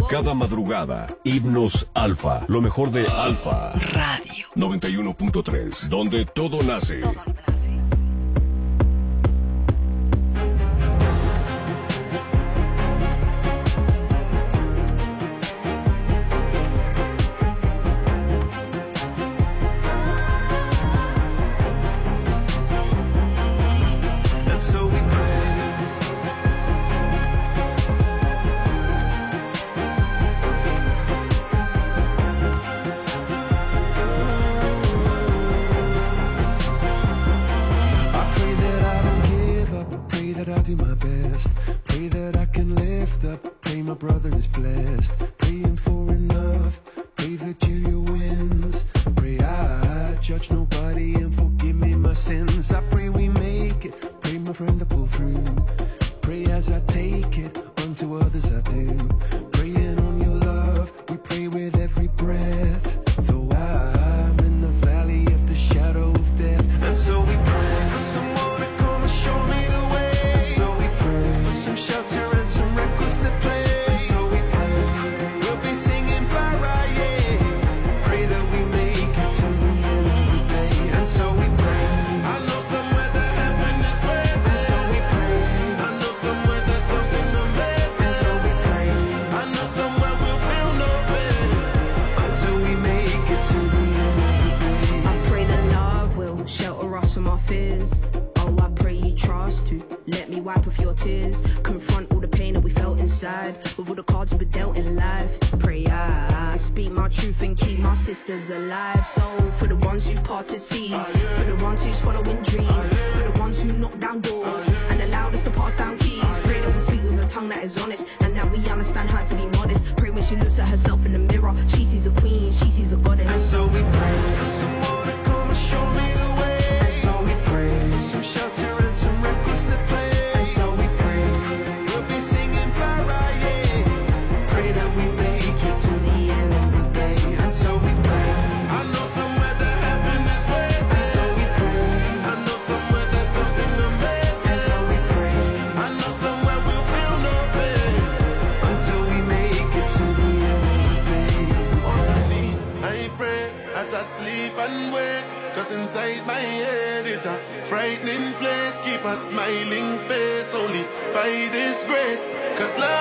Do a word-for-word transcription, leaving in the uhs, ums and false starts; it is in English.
Cada madrugada, Himnos Alfa, lo mejor de Alfa Radio noventa y uno punto tres, donde todo nace. Alive, so for the ones who parted seas, for the ones who's following dreams, for the ones who knock down doors and allowed us to pass down keys. Pray that we speak with a tongue that is honest and that we understand how to be modest. Pray when she looks at herself in the mirror, she sees a queen, she sees a goddess. And so we pray for someone to come and show me the way. And so we pray for some shelter and some records to play. And so we pray we'll be singing Mariah. Pray that we make it to the end of the day. And so we pray. Sleep and wake, cause inside my head is a frightening place. Keep a smiling face only by this grace, cause love